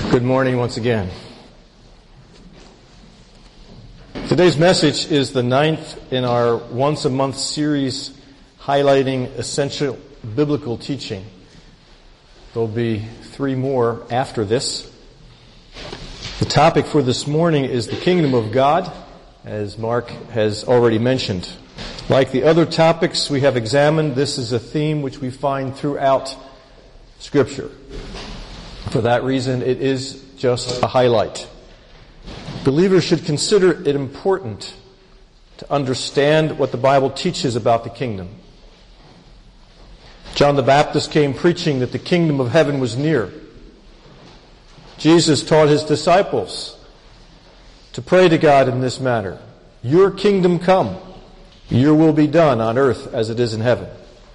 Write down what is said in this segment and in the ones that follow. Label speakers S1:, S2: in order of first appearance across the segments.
S1: Good morning once again. Today's message is the 9th in our once-a-month series highlighting essential biblical teaching. There'll be 3 more after this. The topic for this morning is the kingdom of God, as Mark has already mentioned. Like the other topics we have examined, this is a theme which we find throughout Scripture. For that reason, it is just a highlight. Believers should consider it important to understand what the Bible teaches about the kingdom. John the Baptist came preaching that the kingdom of heaven was near. Jesus taught his disciples to pray to God in this manner: "Your kingdom come, your will be done on earth as it is in heaven."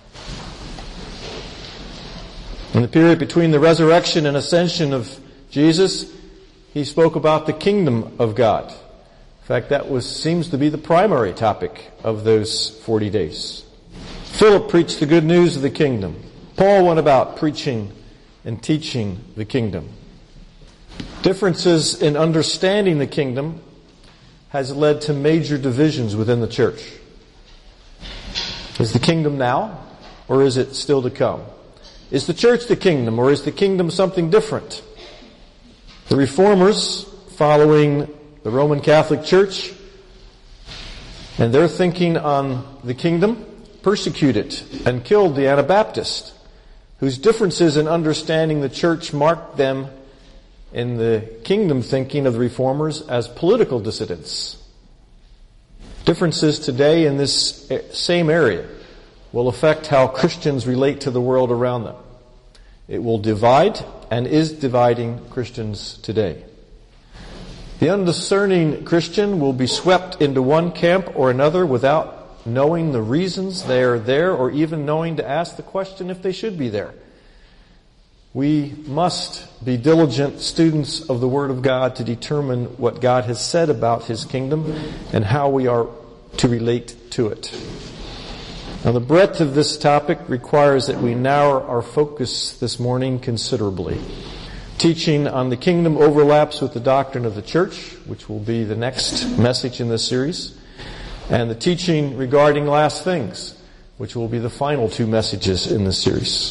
S1: In the period between the resurrection and ascension of Jesus, he spoke about the kingdom of God. In fact, that seems to be the primary topic of those 40 days. Philip preached the good news of the kingdom. Paul went about preaching and teaching the kingdom. Differences in understanding the kingdom has led to major divisions within the church. Is the kingdom now, or is it still to come? Is the church the kingdom, or is the kingdom something different? The Reformers, following the Roman Catholic Church and their thinking on the kingdom, persecuted and killed the Anabaptists, whose differences in understanding the church marked them in the kingdom thinking of the Reformers as political dissidents. Differences today in this same area will affect how Christians relate to the world around them. It will divide and is dividing Christians today. The undiscerning Christian will be swept into one camp or another without knowing the reasons they are there, or even knowing to ask the question if they should be there. We must be diligent students of the Word of God to determine what God has said about His kingdom and how we are to relate to it. Now, the breadth of this topic requires that we narrow our focus this morning considerably. Teaching on the kingdom overlaps with the doctrine of the church, which will be the next message in this series, and the teaching regarding last things, which will be the final 2 messages in this series.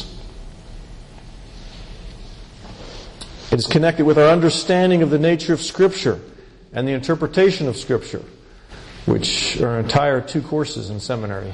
S1: It is connected with our understanding of the nature of Scripture and the interpretation of Scripture, which are entire 2 courses in seminary.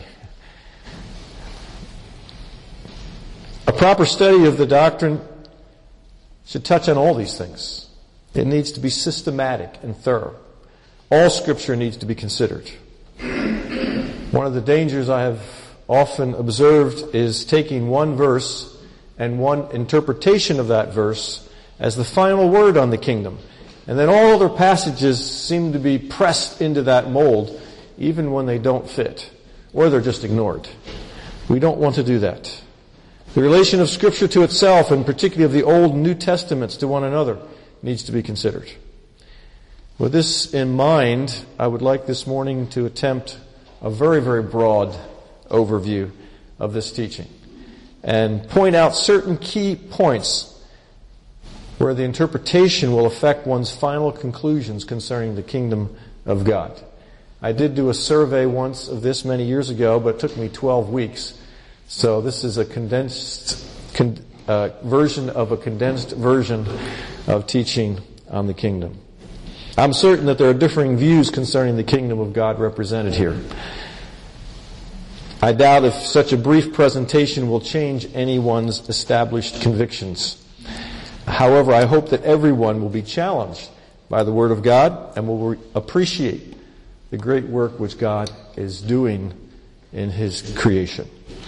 S1: A proper study of the doctrine should touch on all these things. It needs to be systematic and thorough. All Scripture needs to be considered. One of the dangers I have often observed is taking one verse and one interpretation of that verse as the final word on the kingdom. And then all other passages seem to be pressed into that mold, even when they don't fit, or they're just ignored. We don't want to do that. The relation of Scripture to itself, and particularly of the Old and New Testaments to one another, needs to be considered. With this in mind, I would like this morning to attempt a very, very broad overview of this teaching and point out certain key points where the interpretation will affect one's final conclusions concerning the kingdom of God. I did do a survey once of this many years ago, but it took me 12 weeks. So this is a condensed version of a condensed version of teaching on the kingdom. I'm certain that there are differing views concerning the kingdom of God represented here. I doubt if such a brief presentation will change anyone's established convictions. However, I hope that everyone will be challenged by the Word of God and will appreciate the great work which God is doing in His creation.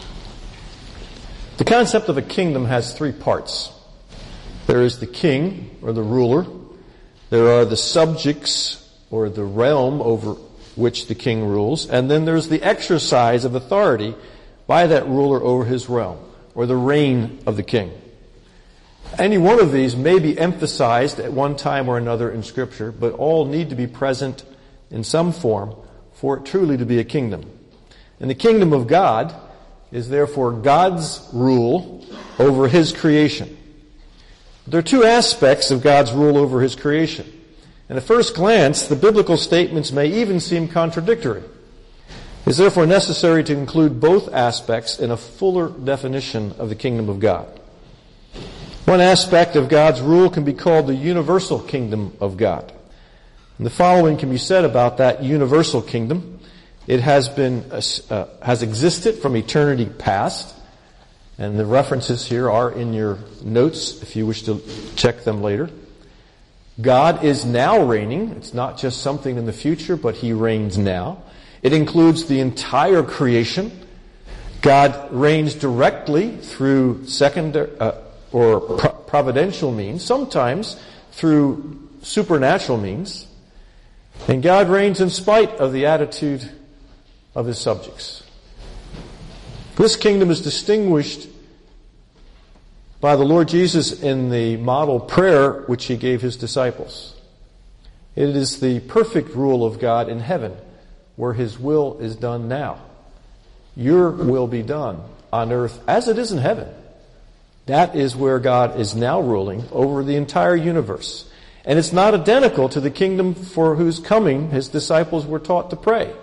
S1: The concept of a kingdom has 3 parts. There is the king, or the ruler. There are the subjects, or the realm over which the king rules. And then there's the exercise of authority by that ruler over his realm, or the reign of the king. Any one of these may be emphasized at one time or another in Scripture, but all need to be present in some form for it truly to be a kingdom. And the kingdom of God is therefore God's rule over His creation. There are two aspects of God's rule over His creation. And at first glance, the biblical statements may even seem contradictory. It is therefore necessary to include both aspects in a fuller definition of the kingdom of God. One aspect of God's rule can be called the universal kingdom of God. And the following can be said about that universal kingdom. It has existed from eternity past, and the references here are in your notes if you wish to check them later. God is now reigning. It's not just something in the future, but He reigns now. It includes the entire creation. God reigns directly through providential means, sometimes through supernatural means. And God reigns in spite of the attitude of His subjects. This kingdom is distinguished by the Lord Jesus in the model prayer which He gave His disciples. It is the perfect rule of God in heaven, where His will is done now. Your will be done on earth as it is in heaven. That is where God is now ruling over the entire universe. And it's not identical to the kingdom for whose coming His disciples were taught to pray.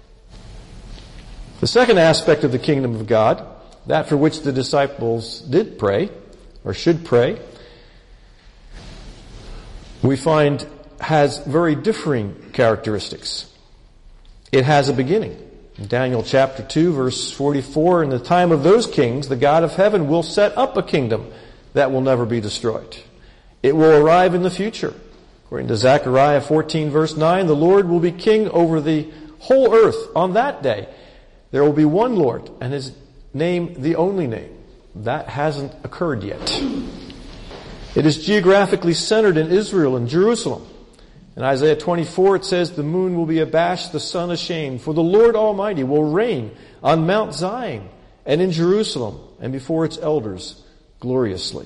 S1: The second aspect of the kingdom of God, that for which the disciples did pray, or should pray, we find has very differing characteristics. It has a beginning. In Daniel chapter 2, verse 44, in the time of those kings, the God of heaven will set up a kingdom that will never be destroyed. It will arrive in the future. According to Zechariah 14, verse 9, the Lord will be king over the whole earth on that day. There will be one Lord, and His name the only name. That hasn't occurred yet. It is geographically centered in Israel and Jerusalem. In Isaiah 24 it says, the moon will be abashed, the sun ashamed, for the Lord Almighty will reign on Mount Zion and in Jerusalem and before its elders gloriously.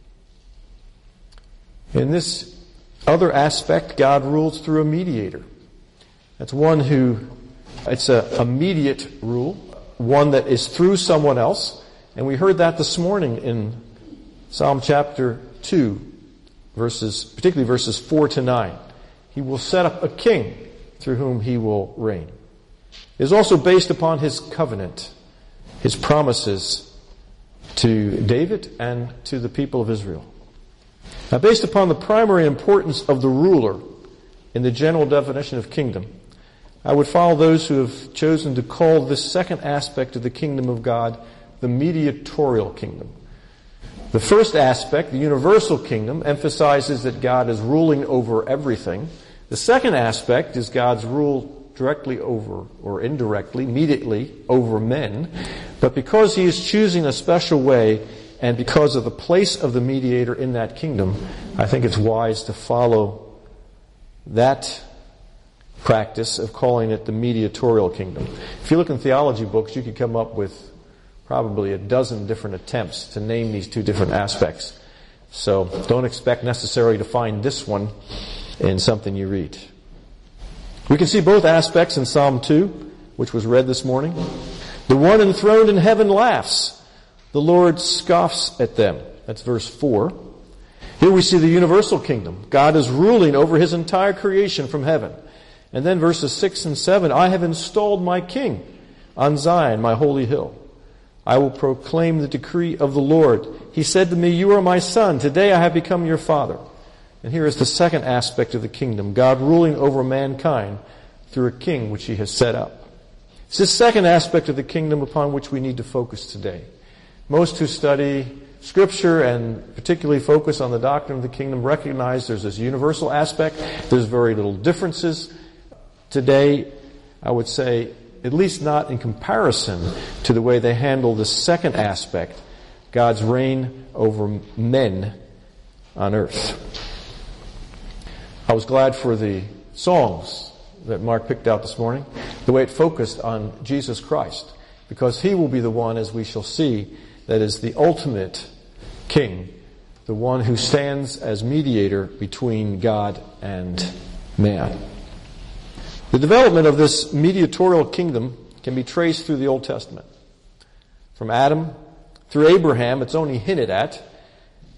S1: In this other aspect, God rules through a mediator. That's one it's an immediate rule, one that is through someone else. And we heard that this morning in Psalm chapter 2, particularly verses 4 to 9. He will set up a king through whom He will reign. It is also based upon His covenant, His promises to David and to the people of Israel. Now, based upon the primary importance of the ruler in the general definition of kingdom, I would follow those who have chosen to call this second aspect of the kingdom of God the mediatorial kingdom. The first aspect, the universal kingdom, emphasizes that God is ruling over everything. The second aspect is God's rule directly over, or indirectly, immediately over men. But because He is choosing a special way, and because of the place of the mediator in that kingdom, I think it's wise to follow that practice of calling it the mediatorial kingdom. If you look in theology books, you could come up with probably a dozen different attempts to name these two different aspects. So don't expect necessarily to find this one in something you read. We can see both aspects in Psalm 2, which was read this morning. The one enthroned in heaven laughs. The Lord scoffs at them. That's verse 4. Here we see the universal kingdom. God is ruling over His entire creation from heaven. And then verses 6 and 7, I have installed my king on Zion, my holy hill. I will proclaim the decree of the Lord. He said to me, you are my son. Today I have become your father. And here is the second aspect of the kingdom, God ruling over mankind through a king which He has set up. It's this second aspect of the kingdom upon which we need to focus today. Most who study Scripture and particularly focus on the doctrine of the kingdom recognize there's this universal aspect. There's very little differences. Today, I would say, at least not in comparison to the way they handle the second aspect, God's reign over men on earth. I was glad for the songs that Mark picked out this morning, the way it focused on Jesus Christ, because He will be the one, as we shall see, that is the ultimate King, the one who stands as mediator between God and man. The development of this mediatorial kingdom can be traced through the Old Testament. From Adam through Abraham, it's only hinted at.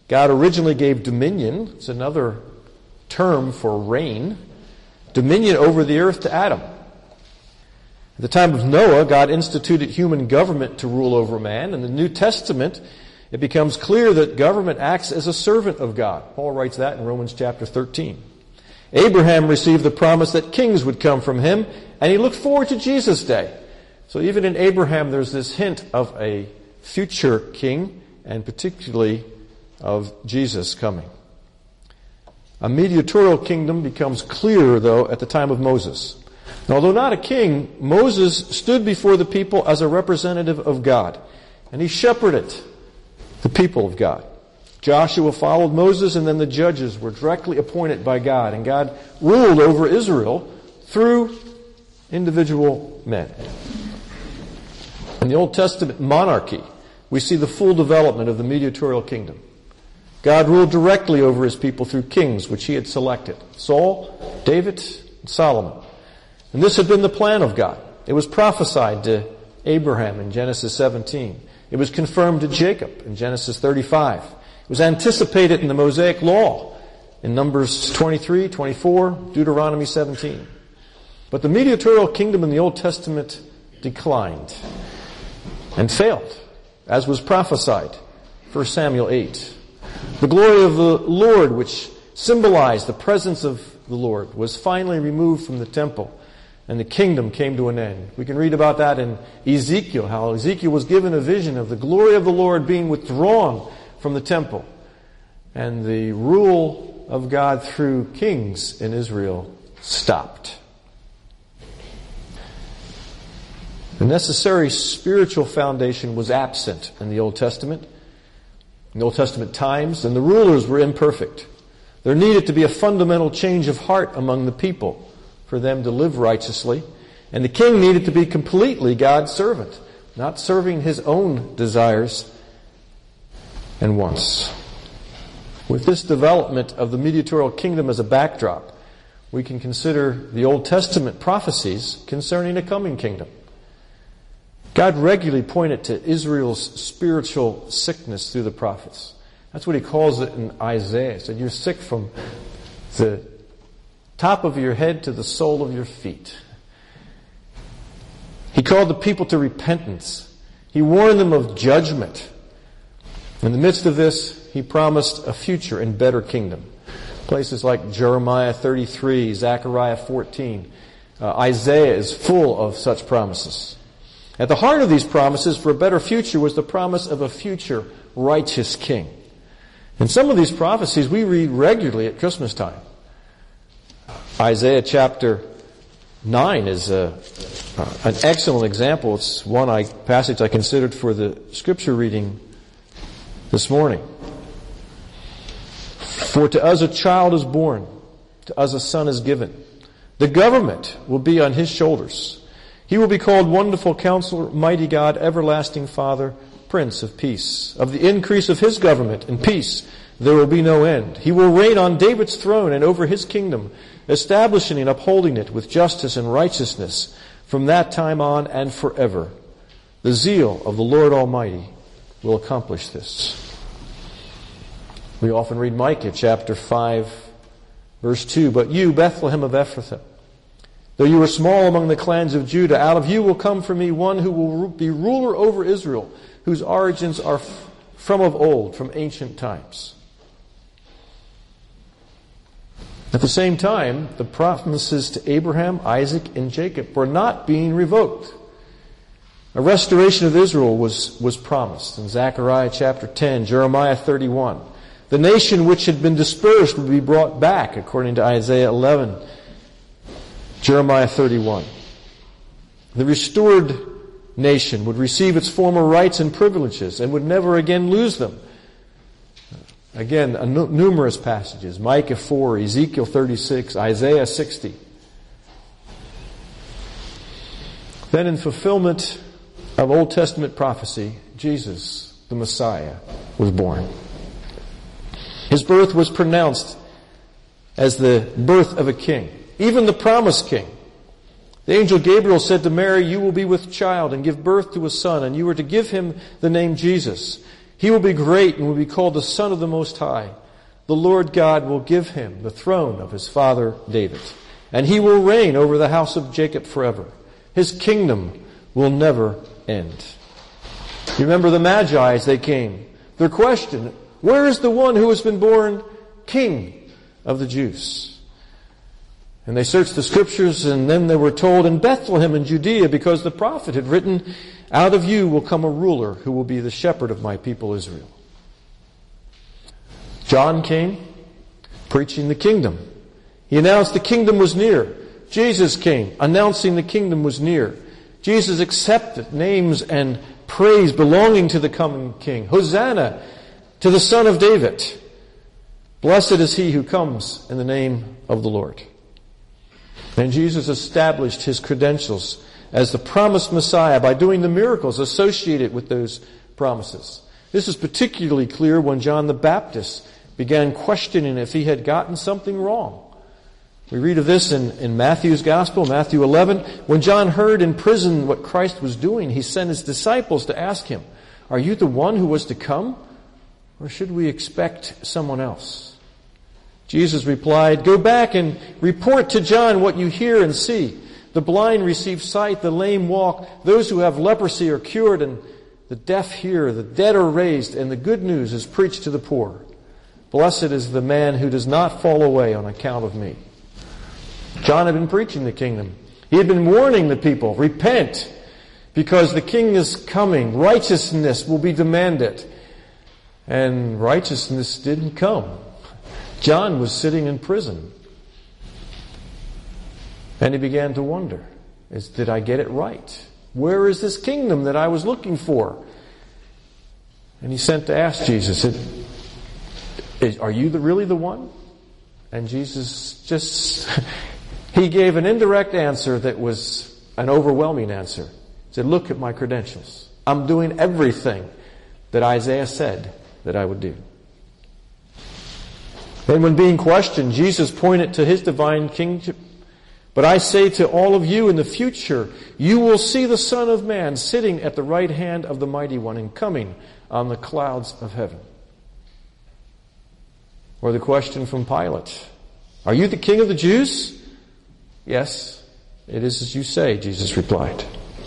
S1: God originally gave dominion, it's another term for reign, dominion over the earth to Adam. At the time of Noah, God instituted human government to rule over man. In the New Testament, it becomes clear that government acts as a servant of God. Paul writes that in Romans chapter 13. Abraham received the promise that kings would come from him, and he looked forward to Jesus' day. So even in Abraham, there's this hint of a future king, and particularly of Jesus coming. A mediatorial kingdom becomes clearer, though, at the time of Moses. Now, although not a king, Moses stood before the people as a representative of God, and he shepherded the people of God. Joshua followed Moses, and then the judges were directly appointed by God, and God ruled over Israel through individual men. In the Old Testament monarchy, we see the full development of the mediatorial kingdom. God ruled directly over his people through kings, which he had selected: Saul, David, and Solomon. And this had been the plan of God. It was prophesied to Abraham in Genesis 17. It was confirmed to Jacob in Genesis 35. It was anticipated in the Mosaic Law in Numbers 23, 24, Deuteronomy 17. But the mediatorial kingdom in the Old Testament declined and failed, as was prophesied. 1 Samuel 8. The glory of the Lord, which symbolized the presence of the Lord, was finally removed from the temple, and the kingdom came to an end. We can read about that in Ezekiel, how Ezekiel was given a vision of the glory of the Lord being withdrawn from the temple, and the rule of God through kings in Israel stopped. The necessary spiritual foundation was absent in the Old Testament. In the Old Testament times, and the rulers were imperfect. There needed to be a fundamental change of heart among the people for them to live righteously, and the king needed to be completely God's servant, not serving his own desires and wants. With this development of the mediatorial kingdom as a backdrop, we can consider the Old Testament prophecies concerning a coming kingdom. God regularly pointed to Israel's spiritual sickness through the prophets. That's what he calls it in Isaiah. He said, you're sick from the top of your head to the sole of your feet. He called the people to repentance. He warned them of judgment. In the midst of this, he promised a future and better kingdom. Places like Jeremiah 33, Zechariah 14, Isaiah is full of such promises. At the heart of these promises for a better future was the promise of a future righteous king. And some of these prophecies we read regularly at Christmas time. Isaiah chapter 9 is an excellent example. It's one passage I considered for the scripture reading this morning. For to us a child is born, to us a son is given. The government will be on his shoulders. He will be called Wonderful Counselor, Mighty God, Everlasting Father, Prince of Peace. Of the increase of his government and peace there will be no end. He will reign on David's throne and over his kingdom, establishing and upholding it with justice and righteousness from that time on and forever. The zeal of the Lord Almighty will accomplish this. We often read Micah chapter 5, verse 2, But you, Bethlehem of Ephrathah, though you are small among the clans of Judah, out of you will come for me one who will be ruler over Israel, whose origins are from of old, from ancient times. At the same time, the promises to Abraham, Isaac, and Jacob were not being revoked. A restoration of Israel was promised in Zechariah chapter 10, Jeremiah 31. The nation which had been dispersed would be brought back, according to Isaiah 11, Jeremiah 31. The restored nation would receive its former rights and privileges and would never again lose them. Again, numerous passages. Micah 4, Ezekiel 36, Isaiah 60. Then in fulfillment of Old Testament prophecy, Jesus, the Messiah, was born. His birth was pronounced as the birth of a king, even the promised king. The angel Gabriel said to Mary, You will be with child and give birth to a son, and you are to give him the name Jesus. He will be great and will be called the Son of the Most High. The Lord God will give him the throne of his father David, and he will reign over the house of Jacob forever. His kingdom will never end. You remember the Magi as they came. Their question, where is the one who has been born King of the Jews? And they searched the Scriptures, and then they were told, in Bethlehem in Judea, because the prophet had written, out of you will come a ruler who will be the shepherd of my people Israel. John came preaching the kingdom. He announced the kingdom was near. Jesus came announcing the kingdom was near. Jesus accepted names and praise belonging to the coming King. Hosanna to the Son of David. Blessed is he who comes in the name of the Lord. And Jesus established his credentials as the promised Messiah by doing the miracles associated with those promises. This is particularly clear when John the Baptist began questioning if he had gotten something wrong. We read of this in Matthew's Gospel, Matthew 11. When John heard in prison what Christ was doing, he sent his disciples to ask him, are you the one who was to come, or should we expect someone else? Jesus replied, go back and report to John what you hear and see. The blind receive sight, the lame walk, those who have leprosy are cured, and the deaf hear, the dead are raised, and the good news is preached to the poor. Blessed is the man who does not fall away on account of me. John had been preaching the kingdom. He had been warning the people, repent, because the king is coming. Righteousness will be demanded. And righteousness didn't come. John was sitting in prison. And he began to wonder, did I get it right? Where is this kingdom that I was looking for? And he sent to ask Jesus, are you really the one? And Jesus he gave an indirect answer that was an overwhelming answer. He said, look at my credentials. I'm doing everything that Isaiah said that I would do. And when being questioned, Jesus pointed to his divine kingship. But I say to all of you, in the future, you will see the Son of Man sitting at the right hand of the Mighty One and coming on the clouds of heaven. Or the question from Pilate, are you the King of the Jews? Yes, it is as you say, Jesus replied.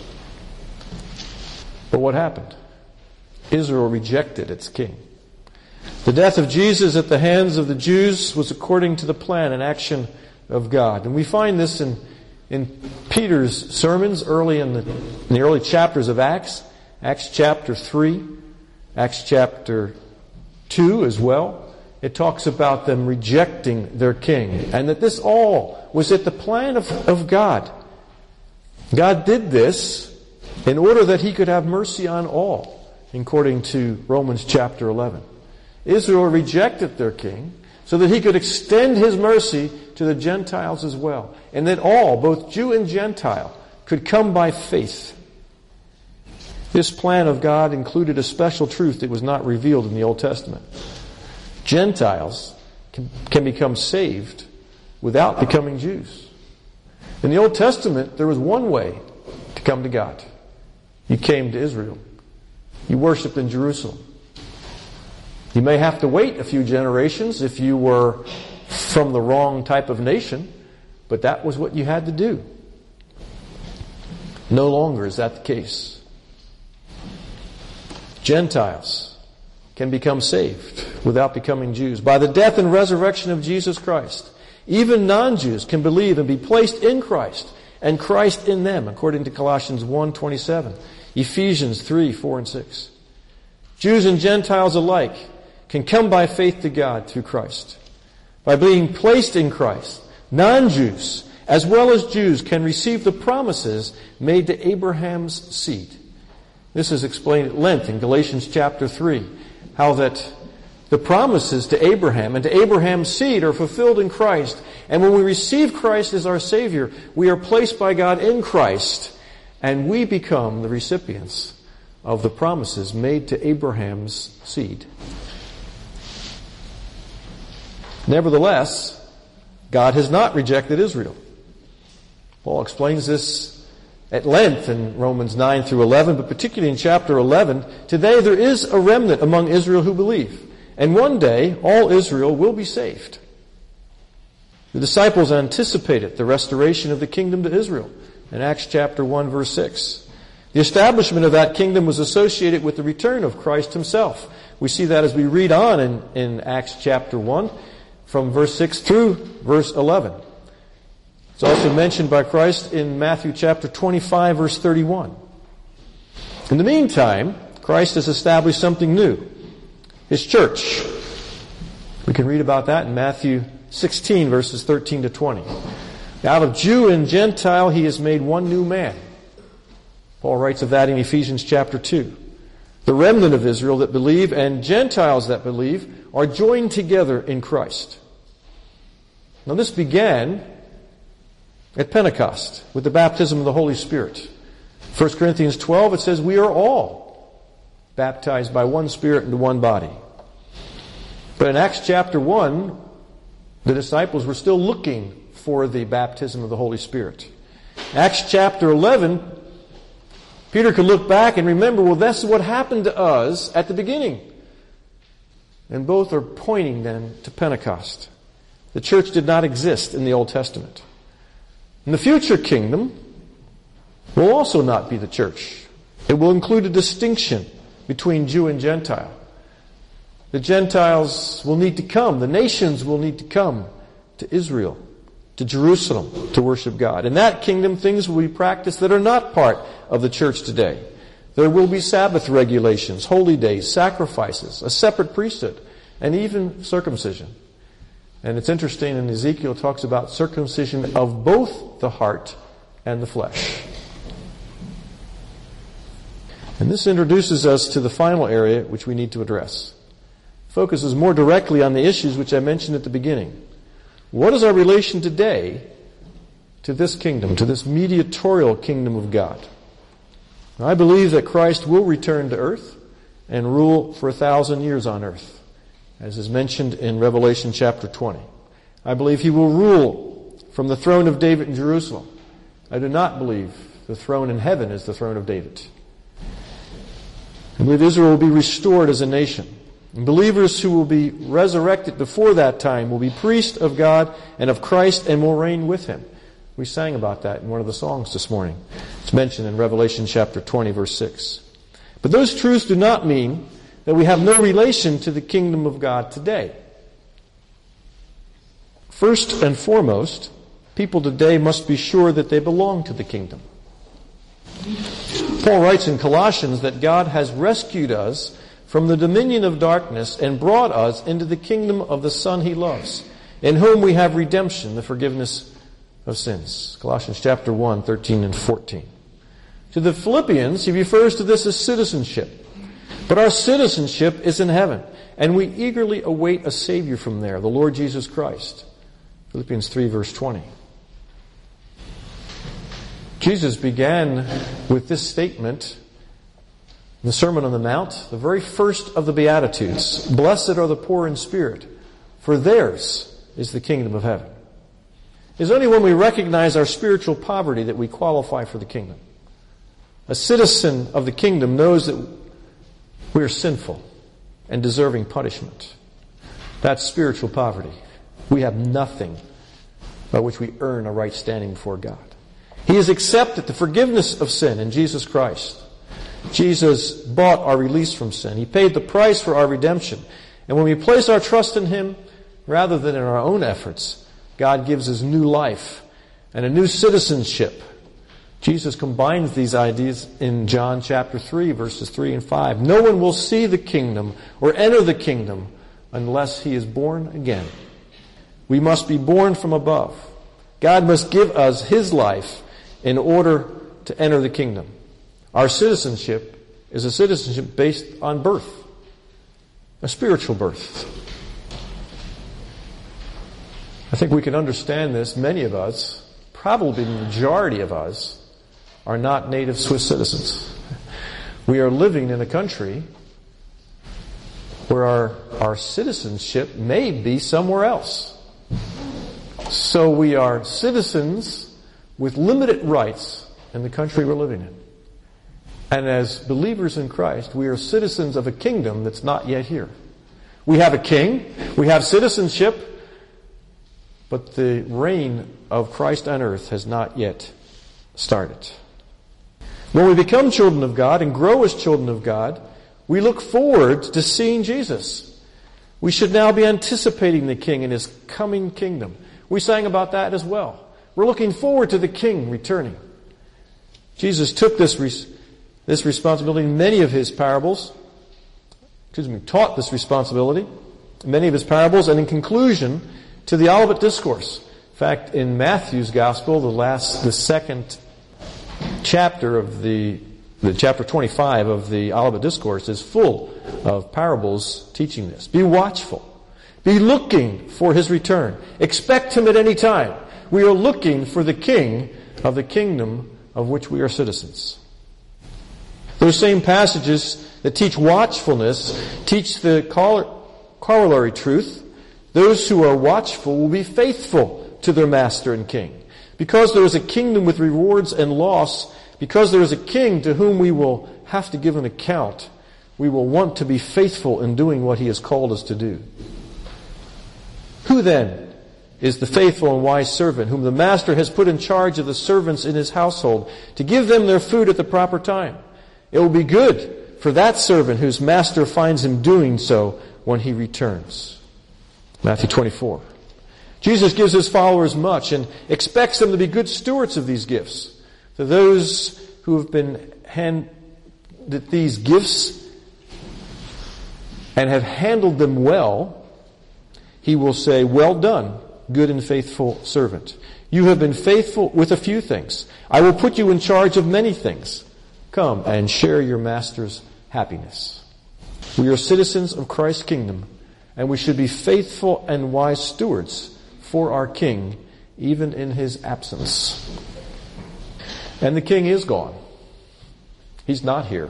S1: But what happened? Israel rejected its king. The death of Jesus at the hands of the Jews was according to the plan and action of God. And we find this in Peter's sermons early in the early chapters of Acts. Acts chapter 3, Acts chapter 2 as well. It talks about them rejecting their king, and that this all was at the plan of God. God did this in order that he could have mercy on all, according to Romans chapter 11. Israel rejected their king so that he could extend his mercy to the Gentiles as well, and that all, both Jew and Gentile, could come by faith. This plan of God included a special truth that was not revealed in the Old Testament. Gentiles can become saved without becoming Jews. In the Old Testament, there was one way to come to God. You came to Israel. You worshiped in Jerusalem. You may have to wait a few generations if you were from the wrong type of nation, but that was what you had to do. No longer is that the case. Gentiles can become saved without becoming Jews. By the death and resurrection of Jesus Christ, even non-Jews can believe and be placed in Christ, and Christ in them, according to Colossians 1:27, Ephesians 3:4 and 6. Jews and Gentiles alike can come by faith to God through Christ. By being placed in Christ, non-Jews as well as Jews can receive the promises made to Abraham's seed. This is explained at length in Galatians chapter 3. How that the promises to Abraham and to Abraham's seed are fulfilled in Christ. And when we receive Christ as our Savior, we are placed by God in Christ, and we become the recipients of the promises made to Abraham's seed. Nevertheless, God has not rejected Israel. Paul explains this at length in Romans 9 through 11, but particularly in chapter 11, today there is a remnant among Israel who believe. And one day, all Israel will be saved. The disciples anticipated the restoration of the kingdom to Israel in Acts chapter 1, verse 6. The establishment of that kingdom was associated with the return of Christ himself. We see that as we read on in Acts chapter 1, from verse 6 through verse 11. It's also mentioned by Christ in Matthew chapter 25, verse 31. In the meantime, Christ has established something new, His church. We can read about that in Matthew 16, verses 13 to 20. Out of Jew and Gentile, He has made one new man. Paul writes of that in Ephesians chapter 2. The remnant of Israel that believe and Gentiles that believe are joined together in Christ. Now this began at Pentecost with the baptism of the Holy Spirit. 1 Corinthians 12, it says, we are all baptized by one Spirit into one body. But in Acts chapter 1, the disciples were still looking for the baptism of the Holy Spirit. Acts chapter 11, Peter could look back and remember, well, that's what happened to us at the beginning. And both are pointing then to Pentecost. The church did not exist in the Old Testament. And the future kingdom will also not be the church. It will include a distinction between Jew and Gentile. The Gentiles will need to come. The nations will need to come to Israel, to Jerusalem, to worship God. In that kingdom, things will be practiced that are not part of the church today. There will be Sabbath regulations, holy days, sacrifices, a separate priesthood, and even circumcision. And it's interesting, in Ezekiel, it talks about circumcision of both the heart and the flesh. And this introduces us to the final area which we need to address. Focuses more directly on the issues which I mentioned at the beginning. What is our relation today to this kingdom, to this mediatorial kingdom of God? Now, I believe that Christ will return to earth and rule for 1,000 years on earth, as is mentioned in Revelation chapter 20. I believe He will rule from the throne of David in Jerusalem. I do not believe the throne in heaven is the throne of David. I believe Israel will be restored as a nation. And believers who will be resurrected before that time will be priests of God and of Christ and will reign with Him. We sang about that in one of the songs this morning. It's mentioned in Revelation chapter 20, verse 6. But those truths do not mean that we have no relation to the kingdom of God today. First and foremost, people today must be sure that they belong to the kingdom. Paul writes in Colossians that God has rescued us from the dominion of darkness and brought us into the kingdom of the Son He loves, in whom we have redemption, the forgiveness of sins. Colossians chapter 1, 13 and 14. To the Philippians, he refers to this as citizenship. But our citizenship is in heaven, and we eagerly await a Savior from there, the Lord Jesus Christ. Philippians 3, verse 20. Jesus began with this statement in the Sermon on the Mount, the very first of the Beatitudes. Blessed are the poor in spirit, for theirs is the kingdom of heaven. It is only when we recognize our spiritual poverty that we qualify for the kingdom. A citizen of the kingdom knows that we are sinful and deserving punishment. That's spiritual poverty. We have nothing by which we earn a right standing before God. He has accepted the forgiveness of sin in Jesus Christ. Jesus bought our release from sin. He paid the price for our redemption. And when we place our trust in Him, rather than in our own efforts, God gives us new life and a new citizenship. Jesus combines these ideas in John chapter 3, verses 3 and 5. No one will see the kingdom or enter the kingdom unless he is born again. We must be born from above. God must give us His life in order to enter the kingdom. Our citizenship is a citizenship based on birth, a spiritual birth. I think we can understand this. Many of us, probably the majority of us, are not native Swiss citizens. We are living in a country where our citizenship may be somewhere else. So we are citizens with limited rights in the country we're living in. And as believers in Christ, we are citizens of a kingdom that's not yet here. We have a king, we have citizenship, but the reign of Christ on earth has not yet started. When we become children of God and grow as children of God, we look forward to seeing Jesus. We should now be anticipating the King and His coming kingdom. We sang about that as well. We're looking forward to the King returning. Jesus took this responsibility in many of His parables. Taught this responsibility in many of His parables, and in conclusion to the Olivet Discourse. In fact, in Matthew's Gospel, the second chapter of the chapter 25 of the Olivet Discourse is full of parables teaching this. Be watchful. Be looking for His return. Expect Him at any time. We are looking for the King of the kingdom of which we are citizens. Those same passages that teach watchfulness teach the corollary truth. Those who are watchful will be faithful to their master and king. Because there is a kingdom with rewards and loss, because there is a king to whom we will have to give an account, we will want to be faithful in doing what He has called us to do. Who then is the faithful and wise servant whom the master has put in charge of the servants in his household to give them their food at the proper time? It will be good for that servant whose master finds him doing so when he returns. Matthew 24. Jesus gives His followers much and expects them to be good stewards of these gifts. To those who have been handed these gifts and have handled them well, He will say, "Well done, good and faithful servant. You have been faithful with a few things. I will put you in charge of many things. Come and share your master's happiness." We are citizens of Christ's kingdom, and we should be faithful and wise stewards for our King, even in His absence. And the King is gone. He's not here.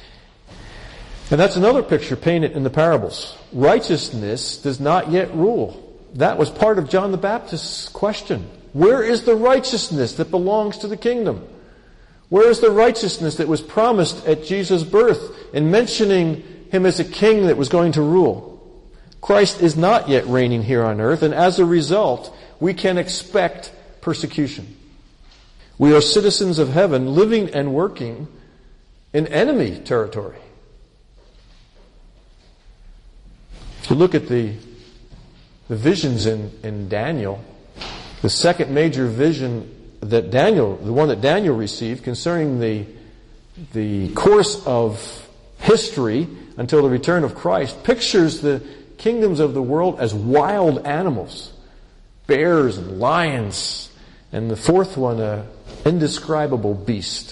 S1: And that's another picture painted in the parables. Righteousness does not yet rule. That was part of John the Baptist's question. Where is the righteousness that belongs to the kingdom? Where is the righteousness that was promised at Jesus' birth in mentioning Him as a king that was going to rule? Christ is not yet reigning here on earth, and as a result, we can expect persecution. We are citizens of heaven, living and working in enemy territory. If you look at the visions in Daniel, the second major vision that the one that Daniel received concerning the course of history until the return of Christ, pictures the kingdoms of the world as wild animals, bears and lions, and the fourth one, an indescribable beast.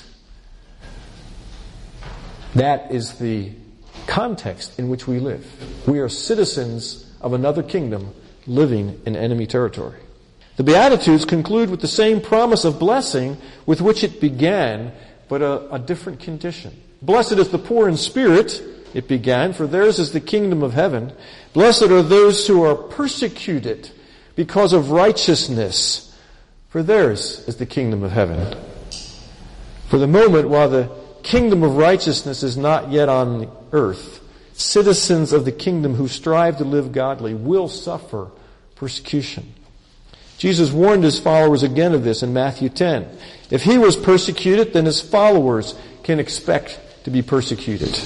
S1: That is the context in which we live. We are citizens of another kingdom living in enemy territory. The Beatitudes conclude with the same promise of blessing with which it began, but a different condition. Blessed is the poor in spirit, it began, for theirs is the kingdom of heaven. Blessed are those who are persecuted because of righteousness, for theirs is the kingdom of heaven. For the moment, while the kingdom of righteousness is not yet on the earth, citizens of the kingdom who strive to live godly will suffer persecution. Jesus warned His followers again of this in Matthew 10. If He was persecuted, then His followers can expect to be persecuted.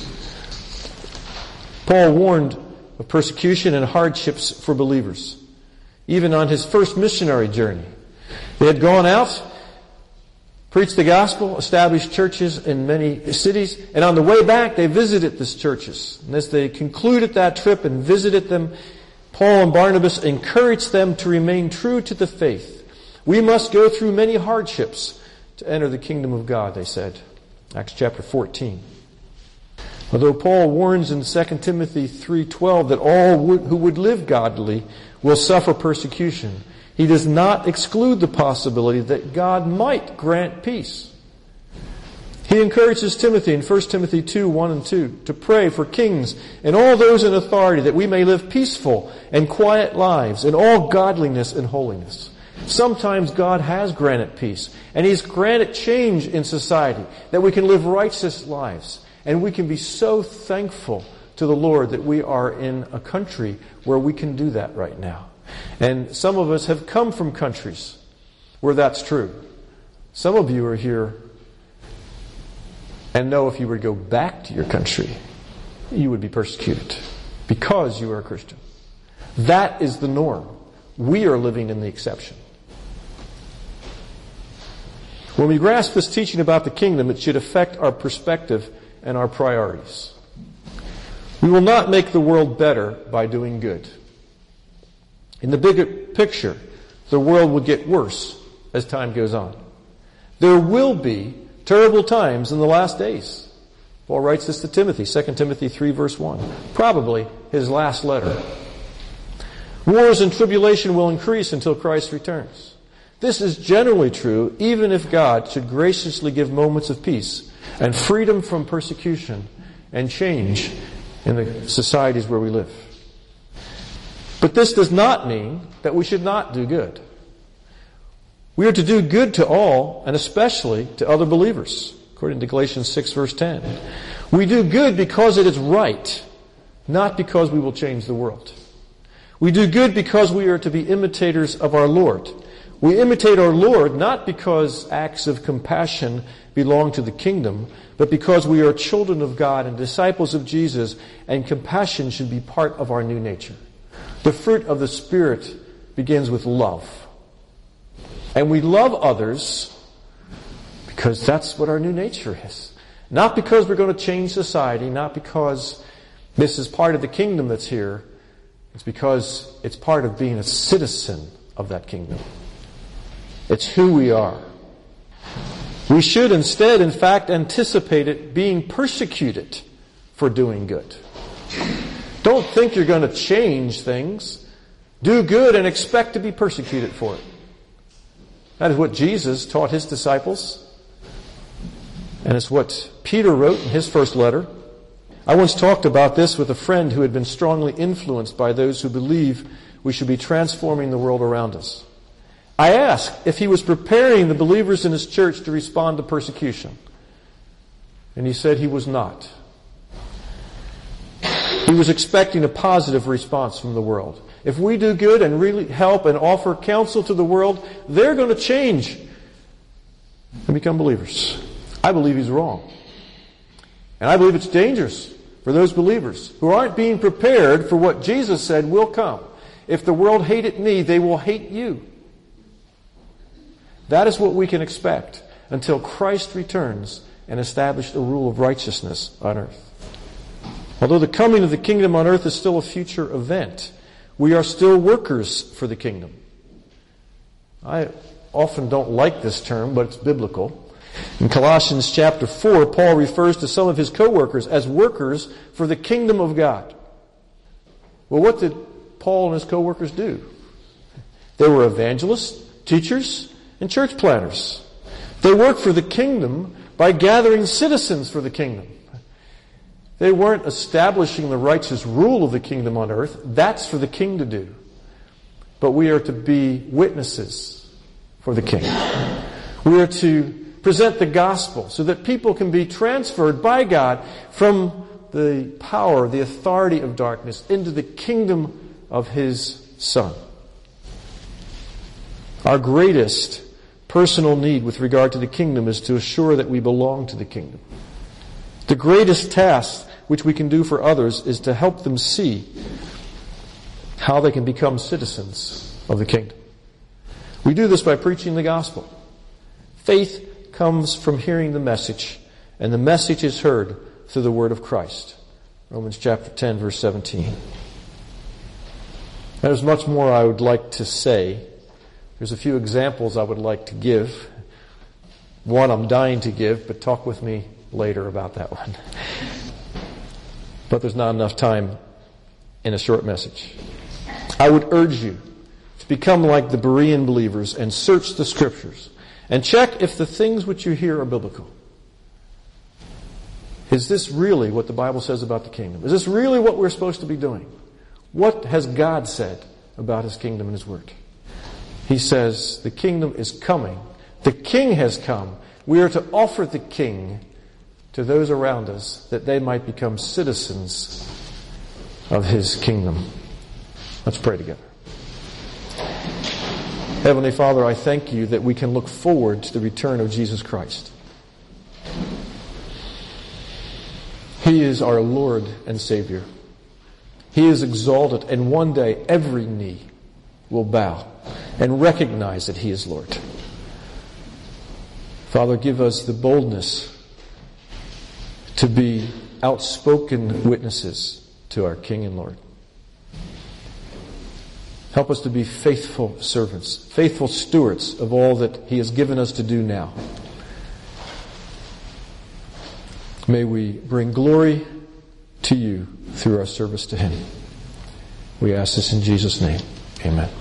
S1: Paul warned of persecution and hardships for believers, even on his first missionary journey. They had gone out, preached the gospel, established churches in many cities, and on the way back they visited these churches. And as they concluded that trip and visited them, Paul and Barnabas encouraged them to remain true to the faith. We must go through many hardships to enter the kingdom of God, they said. Acts chapter 14. Although Paul warns in 2 Timothy 3:12 that all who would live godly will suffer persecution, he does not exclude the possibility that God might grant peace. He encourages Timothy in 1 Timothy 2:1 and 2 to pray for kings and all those in authority that we may live peaceful and quiet lives in all godliness and holiness. Sometimes God has granted peace, and He's granted change in society, that we can live righteous lives. And we can be so thankful to the Lord that we are in a country where we can do that right now. And some of us have come from countries where that's true. Some of you are here and know if you were to go back to your country, you would be persecuted because you are a Christian. That is the norm. We are living in the exception. When we grasp this teaching about the kingdom, it should affect our perspective and our priorities. We will not make the world better by doing good. In the bigger picture, the world will get worse as time goes on. There will be terrible times in the last days. Paul writes this to Timothy, 2 Timothy 3 verse 1. Probably his last letter. Wars and tribulation will increase until Christ returns. This is generally true even if God should graciously give moments of peace and freedom from persecution and change in the societies where we live. But this does not mean that we should not do good. We are to do good to all, and especially to other believers, according to Galatians 6 verse 10. We do good because it is right, not because we will change the world. We do good because we are to be imitators of our Lord. We imitate our Lord not because acts of compassion belong to the kingdom, but because we are children of God and disciples of Jesus, and compassion should be part of our new nature. The fruit of the Spirit begins with love. And we love others because that's what our new nature is. Not because we're going to change society, not because this is part of the kingdom that's here. It's because it's part of being a citizen of that kingdom. It's who we are. We should instead, in fact, anticipate it being persecuted for doing good. Don't think you're going to change things. Do good and expect to be persecuted for it. That is what Jesus taught His disciples. And it's what Peter wrote in his first letter. I once talked about this with a friend who had been strongly influenced by those who believe we should be transforming the world around us. I asked if he was preparing the believers in his church to respond to persecution. And he said he was not. He was expecting a positive response from the world. If we do good and really help and offer counsel to the world, they're going to change and become believers. I believe he's wrong. And I believe it's dangerous for those believers who aren't being prepared for what Jesus said will come. If the world hated me, they will hate you. That is what we can expect until Christ returns and establishes a rule of righteousness on earth. Although the coming of the kingdom on earth is still a future event, we are still workers for the kingdom. I often don't like this term, but it's biblical. In Colossians chapter 4, Paul refers to some of his co-workers as workers for the kingdom of God. Well, what did Paul and his co-workers do? They were evangelists, teachers, and church planners. They worked for the kingdom by gathering citizens for the kingdom. They weren't establishing the righteous rule of the kingdom on earth. That's for the king to do. But we are to be witnesses for the king. We are to present the gospel so that people can be transferred by God from the power, the authority of darkness into the kingdom of His Son. Our greatest personal need with regard to the kingdom is to assure that we belong to the kingdom. The greatest task which we can do for others is to help them see how they can become citizens of the kingdom. We do this by preaching the gospel. Faith comes from hearing the message, and the message is heard through the word of Christ. Romans chapter 10, verse 17. There's much more I would like to say. There's a few examples I would like to give. One I'm dying to give, but talk with me later about that one. But there's not enough time in a short message. I would urge you to become like the Berean believers and search the Scriptures and check if the things which you hear are biblical. Is this really what the Bible says about the kingdom? Is this really what we're supposed to be doing? What has God said about His kingdom and His word? He says, the kingdom is coming. The King has come. We are to offer the King to those around us that they might become citizens of His kingdom. Let's pray together. Heavenly Father, I thank You that we can look forward to the return of Jesus Christ. He is our Lord and Savior. He is exalted, and one day every knee will bow and recognize that He is Lord. Father, give us the boldness to be outspoken witnesses to our King and Lord. Help us to be faithful servants, faithful stewards of all that He has given us to do now. May we bring glory to You through our service to Him. We ask this in Jesus' name. Amen.